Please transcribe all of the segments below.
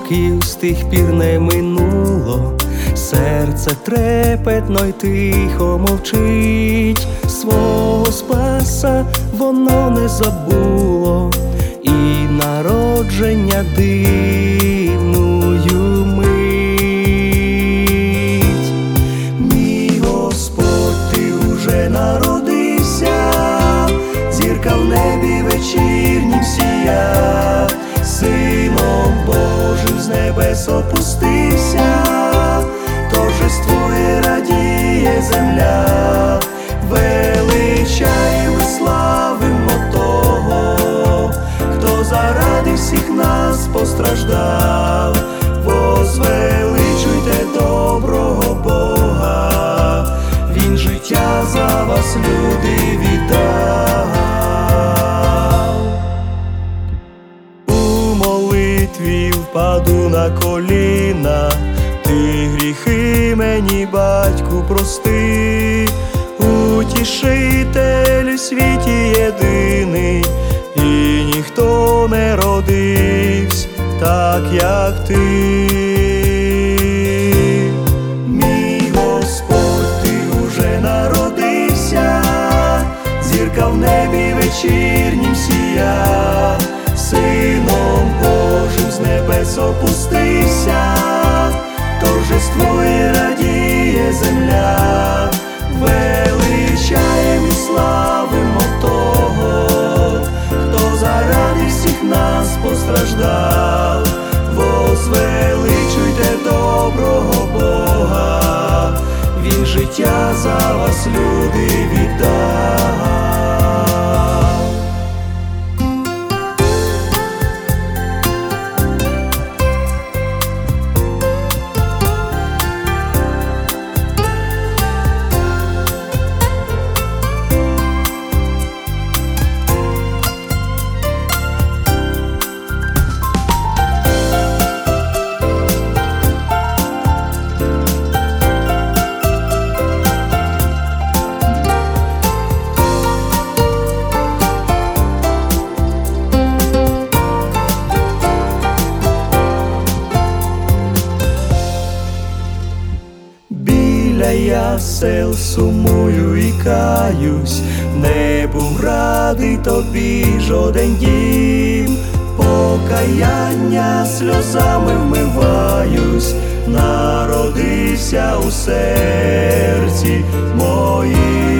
років з тих пір не минуло, серце трепетно й тихо мовчить, свого Спаса воно не забуло, і народження дивною мить. Мій Господь, ти уже народився, зірка в небі вечірнім сія, Сином Божим з небес опустився, торжествує, радіє земля, величаємо, славимо того, хто заради всіх нас постраждав. Возвеличуйте доброго Бога, Він життя за вас, люди, віддав. У молитві впаду на коліна, ти гріхи мені, Батьку, прости. Утішитель у світі єдиний, і ніхто не родився так, як ти. Мій Господь, ти уже народився, зірка в небі вечірнім сія, Сином Божим з небес опустився, торжествує, радіє земля, величаємо, славимо того, хто заради всіх нас постраждав. Возвеличуйте доброго Бога, Він життя за вас, люди, віддав. Ясел сумую і каюсь, не був радий тобі жоден дім, покаяння сльозами вмиваюсь, народився у серці моїм.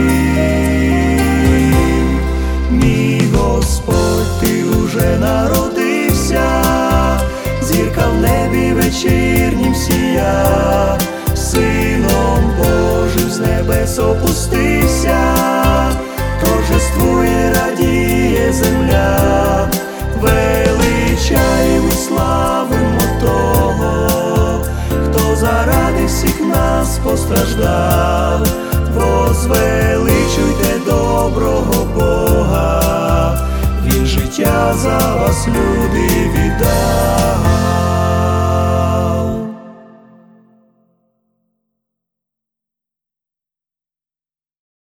Мій Господь, ти уже народився, зірка в небі вечірнім сія, Сином Божим з небес опустився, торжествує, радіє земля, величаємо, славимо того, хто заради всіх нас постраждав. Возвеличуйте доброго Бога, Він життя за вас, люди, віддав.